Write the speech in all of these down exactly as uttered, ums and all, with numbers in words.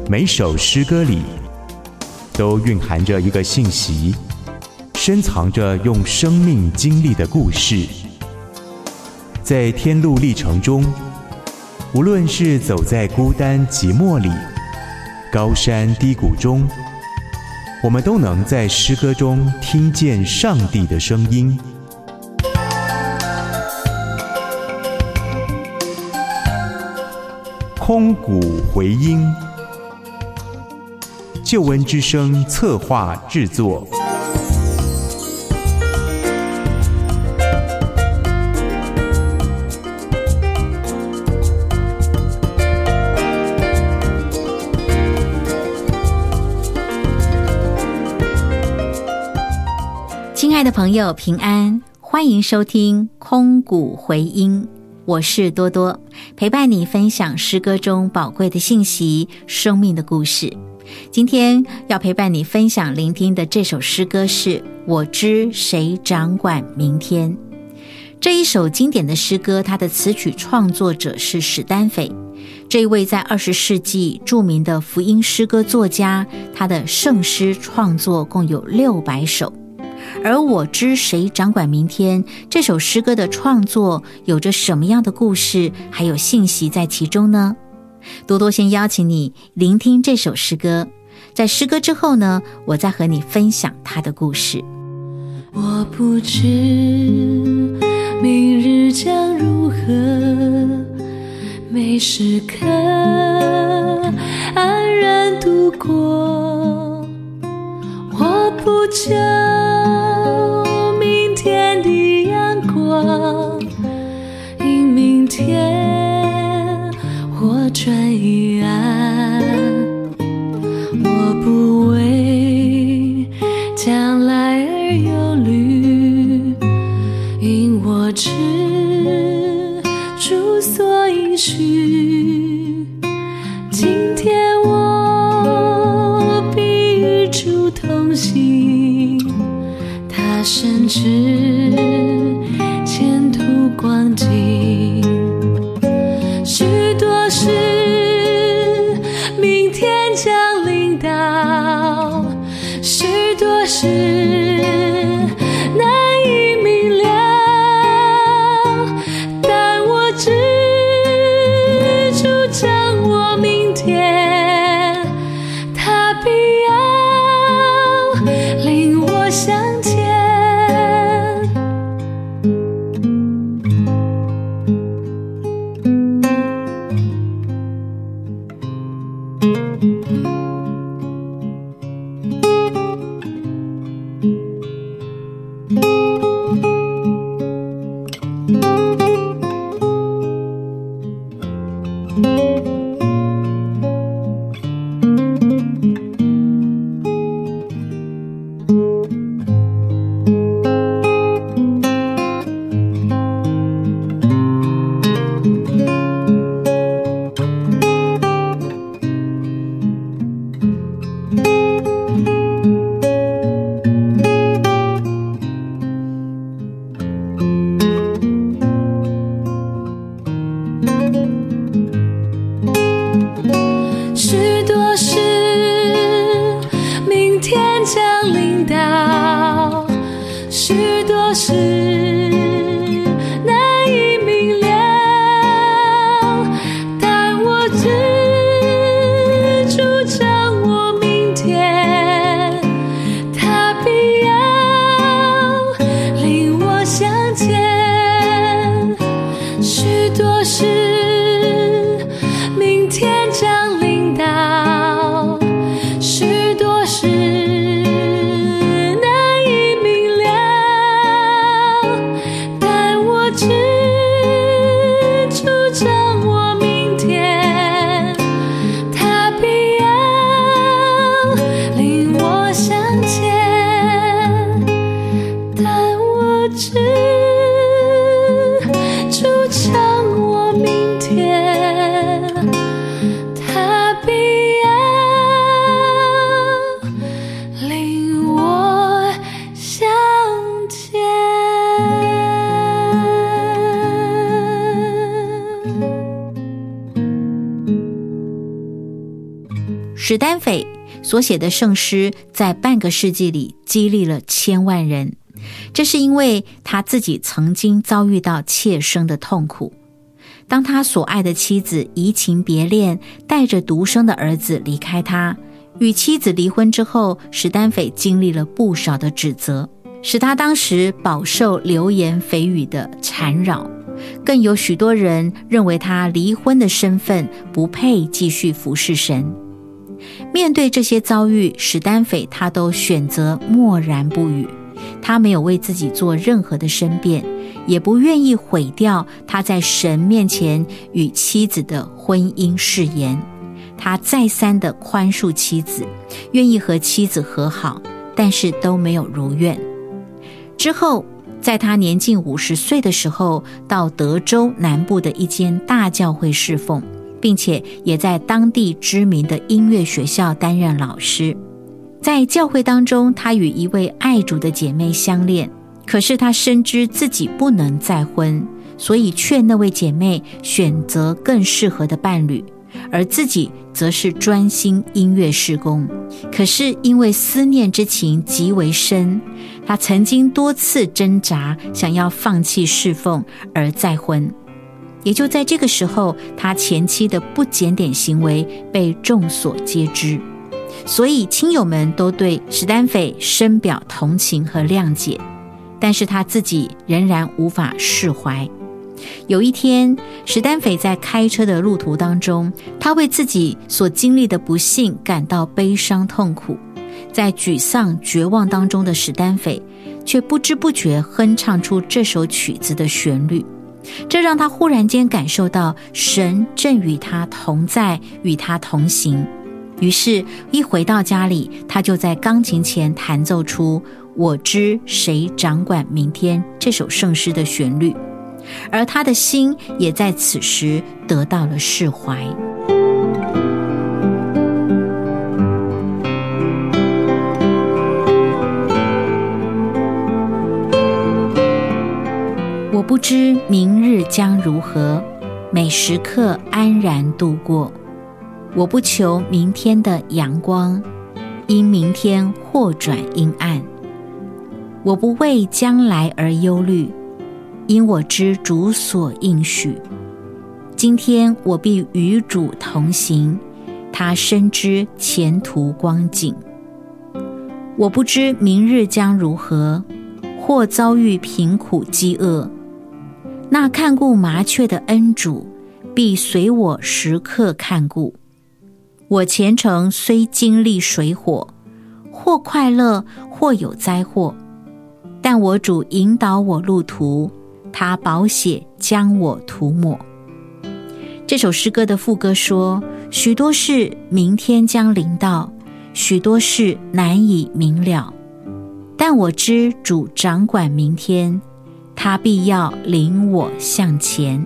每首诗歌里都蕴含着一个信息，深藏着用生命经历的故事。在天路历程中，无论是走在孤单寂寞里，高山低谷中，我们都能在诗歌中听见上帝的声音。空谷回音，救恩之声策划制作。 亲爱的朋友，平安，欢迎收听空谷回音，我是多多，陪伴你分享诗歌中宝贵的信息，生命的故事。今天要陪伴你分享聆听的这首诗歌是我知谁掌管明天。这一首经典的诗歌，它的词曲创作者是史丹斐，这一位在二十世纪著名的福音诗歌作家，他的圣诗创作共有六百首。而我知谁掌管明天这首诗歌的创作有着什么样的故事还有信息在其中呢？多多先邀请你聆听这首诗歌，在诗歌之后呢，我再和你分享它的故事。 我不知明日将如何，每时刻安然度过，我不求明天的阳光，因明天或转一暗，我不为将来而忧虑，因我知主所应许，今天我必与主同行，他深知前途光景，许多事明天将临到，许多事难以明了，但我知主掌握明天，他必要领我向前， 史丹斐所写的圣诗在半个世纪里激励了千万人，这是因为他自己曾经遭遇到切身的痛苦。当他所爱的妻子移情别恋，带着独生的儿子离开他，与妻子离婚之后，史丹斐经历了不少的指责，使他当时饱受流言蜚语的缠绕，更有许多人认为他离婚的身份不配继续服侍神。面对这些遭遇，史丹斐他都选择默然不语，他没有为自己做任何的申辩，也不愿意毁掉他在神面前与妻子的婚姻誓言。他再三的宽恕妻子，愿意和妻子和好，但是都没有如愿。之后在他年近五十岁的时候，到德州南部的一间大教会侍奉，并且也在当地知名的音乐学校担任老师。在教会当中，他与一位爱主的姐妹相恋，可是他深知自己不能再婚，所以劝那位姐妹选择更适合的伴侣，而自己则是专心音乐事工。可是因为思念之情极为深，他曾经多次挣扎，想要放弃侍奉而再婚。也就在这个时候，他前妻的不检点行为被众所皆知，所以亲友们都对史丹斐深表同情和谅解，但是他自己仍然无法释怀。有一天，史丹斐在开车的路途当中，他为自己所经历的不幸感到悲伤痛苦。在沮丧绝望当中的史丹斐，却不知不觉哼唱出这首曲子的旋律，这让他忽然间感受到神正与他同在，与他同行。于是一回到家里，他就在钢琴前弹奏出我知谁掌管明天这首圣诗的旋律，而他的心也在此时得到了释怀。我不知明日将如何，每时刻安然度过。我不求明天的阳光，因明天或转阴暗。我不为将来而忧虑，因我知主所应许。今天我必与主同行，他深知前途光景。我不知明日将如何，或遭遇贫苦饥饿。那看顾麻雀的恩主，必随我时刻看顾。我前程虽经历水火，或快乐，或有灾祸，但我主引导我路途，他宝血将我涂抹。这首诗歌的副歌说，许多事明天将临到，许多事难以明了，但我知主掌管明天，他必要领我向前。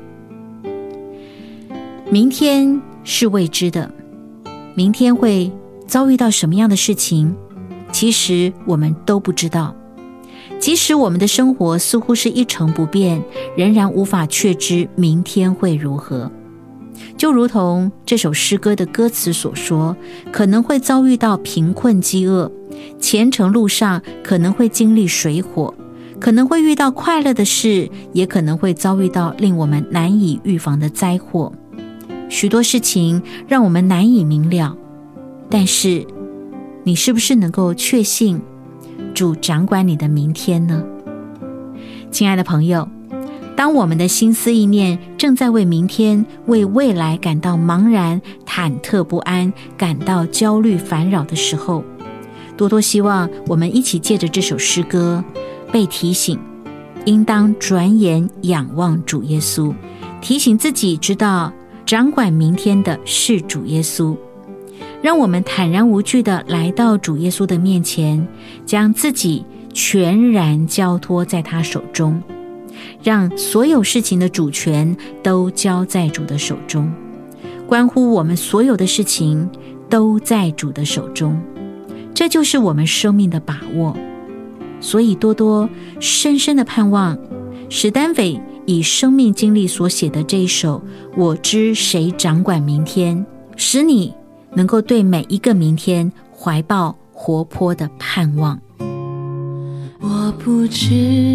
明天是未知的，明天会遭遇到什么样的事情，其实我们都不知道。即使我们的生活似乎是一成不变，仍然无法确知明天会如何。就如同这首诗歌的歌词所说，可能会遭遇到贫困饥饿，前程路上可能会经历水火，可能会遇到快乐的事，也可能会遭遇到令我们难以预防的灾祸。许多事情让我们难以明了，但是你是不是能够确信主掌管你的明天呢？亲爱的朋友，当我们的心思意念正在为明天、为未来感到茫然、忐忑不安，感到焦虑烦扰的时候，多多希望我们一起借着这首诗歌被提醒，应当转眼仰望主耶稣，提醒自己知道掌管明天的是主耶稣。让我们坦然无惧地来到主耶稣的面前，将自己全然交托在他手中，让所有事情的主权都交在主的手中，关乎我们所有的事情都在主的手中，这就是我们生命的把握。所以多多深深的盼望史丹斐以生命经历所写的这一首我知谁掌管明天，使你能够对每一个明天怀抱活泼的盼望。 我不知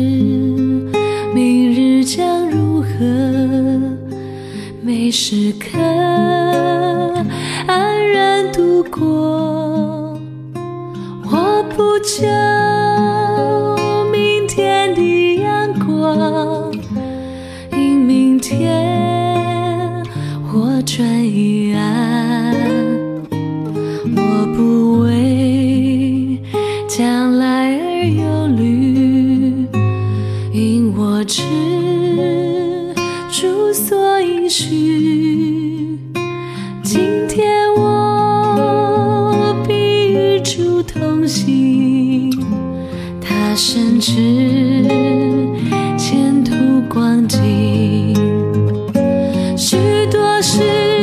明日将如何，每时刻安然度过。我不求明天的阳光，因明天或转一暗。我不为将来而忧虑，因我知主所应许。今天我必与主同行，他深知前途光景。许多事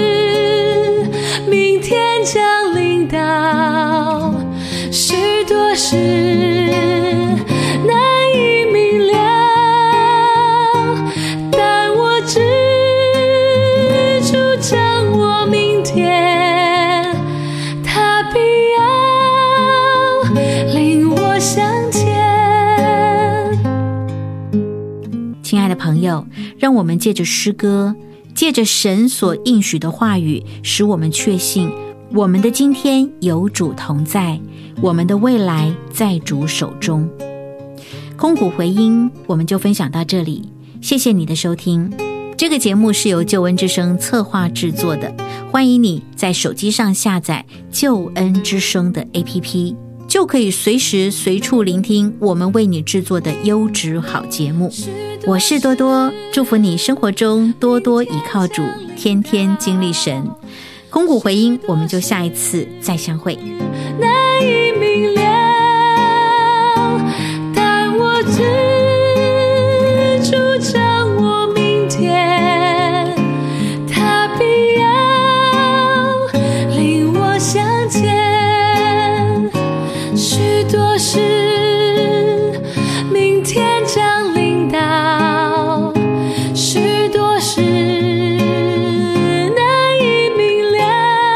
明天将临到，许多事难以明了，但我知主掌握明天，他必要领我向前。 亲爱的朋友，让我们借着诗歌，借着神所应许的话语，使我们确信我们的今天有主同在，我们的未来在主手中。空谷回音，我们就分享到这里，谢谢你的收听。这个节目是由救恩之声策划制作的，欢迎你在手机上下载救恩之声的 A P P， 就可以随时随处聆听我们为你制作的优质好节目。我是多多，祝福你生活中多多倚靠主，天天经历神。空谷回音，我们就下一次再相会。 难以明了，但我知主掌握明天，他必要领我向前。许多事明天将临到，许多事难以明了，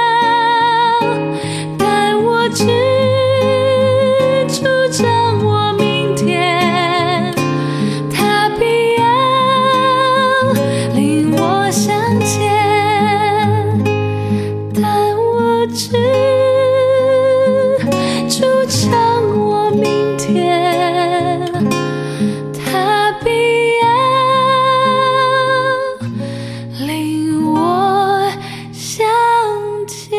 但我知主掌握明天，他必要领我向前，但我知主掌握明天，他必要领我向前。